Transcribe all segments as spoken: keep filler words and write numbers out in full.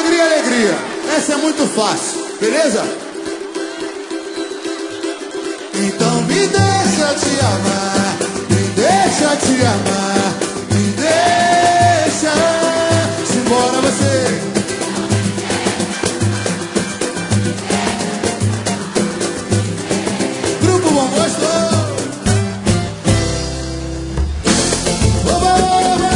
alegria, alegria. Essa é muito fácil, beleza? Então me deixa te amar, me deixa te amar, me deixa. Simbora você. Grupo Bom Gosto. Oba, oba.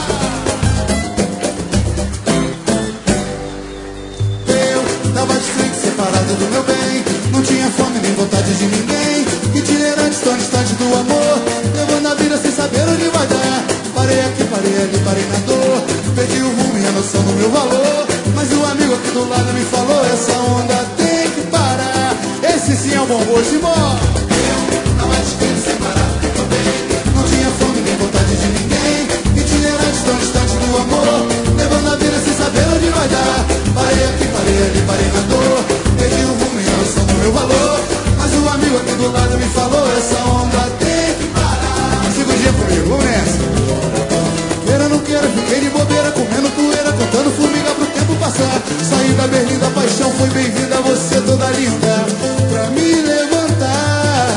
Eu tava distante, separado do meu bem. Não tinha fome nem vontade de ninguém. Itinerante, tão distante do amor, levando a vida sem saber onde vai dar. Parei aqui, parei ali, parei na dor. Perdi o rumo e a noção do meu valor. Mas o amigo aqui do lado me falou: essa onda tem que parar. Esse sim é o bom gosto, irmão. Eu tava distante, separado do meu bem. Não tinha fome nem vontade de ninguém. Itinerante, tão distante do amor, levando a vida sem saber onde vai dar. Parei aqui, parei ali, parei na dor. Perdi o rumo e a noção do meu valor. Mas o amigo aqui do lado me falou: essa onda tem que parar. Segundinha comigo, vamos nessa. Queira ou não queira, fiquei de bobeira, comendo poeira, contando formiga pro tempo passar. Saí da berlinda, a paixão foi bem-vinda, você toda linda, pra me levantar.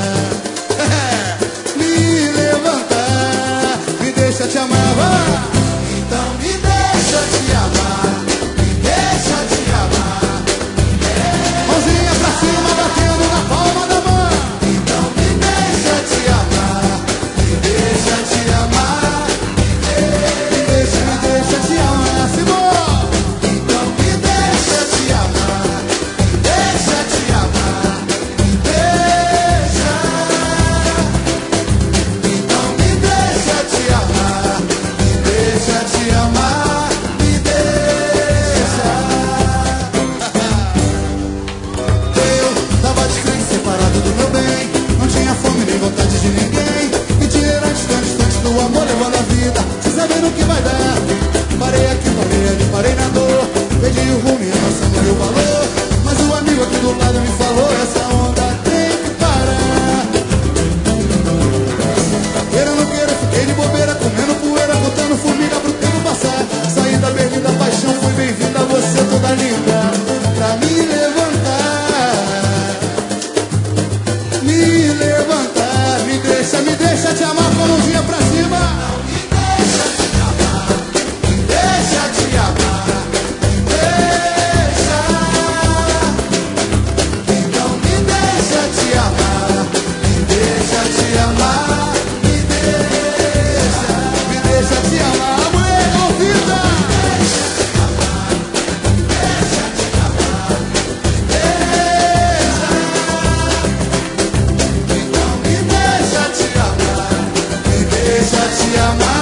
Me levantar, me deixa te amar, vai. Então me deixa te amar, me deixa te amar. Mãozinha pra cima, batendo na palma da mão. Então me deixa te amar, me deixa te amar. Me deixa, me deixa te amar, Simão. Então me deixa te amar, me deixa te amar, me deixa. Então me deixa te amar, me deixa te amar, me deixa. Eu tava descrente, separado do meu bem. Não tinha fome nem vontade de ninguém. Itinerante, tão distante do amor, levando a vida sem saber o que vai dar. Parei aqui, parei ali, parei na dor. Perdi o rumo e a noção do meu valor. Mas o amigo aqui do lado me falou: essa onda tem que parar. Queira ou não queira, fiquei de bobeira, comendo poeira, contando formiga pro tempo passar. Saí da berlinda, a paixão foi bem-vinda, você toda linda, pra me levantar. Me levantar, me deixa, me deixa te amar com a mãozinha pra cima. Me deixa te amar, me deixa. Então me deixa te amar, me deixa te amar, me deixa. Me deixa te amar, mulher convida. Me deixa te amar, me deixa te amar, me deixa. Então me deixa te amar, me deixa te amar.